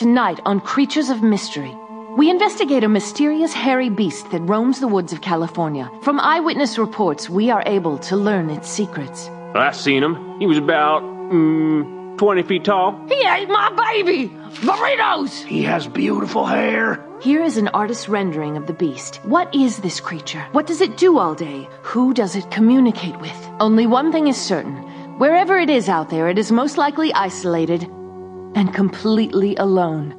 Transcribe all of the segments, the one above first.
Tonight on Creatures of Mystery, we investigate a mysterious hairy beast that roams the woods of California. From eyewitness reports, we are able to learn its secrets. I seen him. He was about 20 feet tall. He ate my baby! Burritos! He has beautiful hair. Here is an artist's rendering of the beast. What is this creature? What does it do all day? Who does it communicate with? Only one thing is certain. Wherever it is out there, it is most likely isolated and completely alone.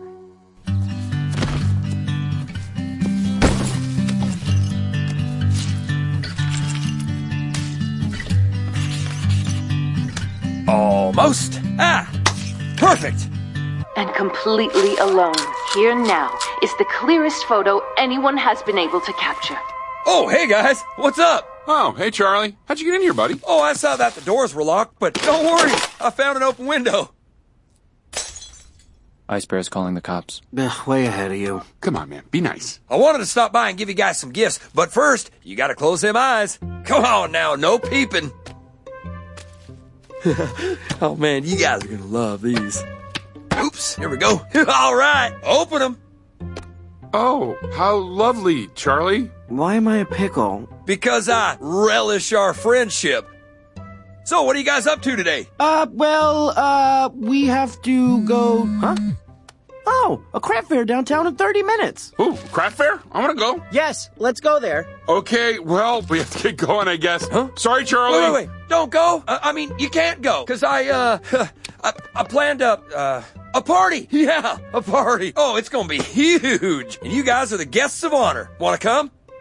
Almost. Perfect. And completely alone. Here now is the clearest photo anyone has been able to capture. Oh, hey guys, what's up? Oh, hey Charlie. How'd you get in here, buddy? Oh, I saw that the doors were locked, but don't worry, I found an open window. Ice Bear's calling the cops. Way ahead of you. Come on, man. Be nice. I wanted to stop by and give you guys some gifts, but first, you gotta close them eyes. Come on now, no peeping. Oh man, you guys are gonna love these. Oops, here we go. All right, open them. Oh, how lovely, Charlie. Why am I a pickle? Because I relish our friendship. So, what are you guys up to today? We have to go... Huh? Oh, a craft fair downtown in 30 minutes. Ooh, craft fair? I want to go. Yes, let's go there. Okay, well, we have to get going, I guess. Huh? Sorry, Charlie. Wait. Don't go. You can't go. Because I planned a party. Yeah, a party. Oh, it's going to be huge. And you guys are the guests of honor. Want to come?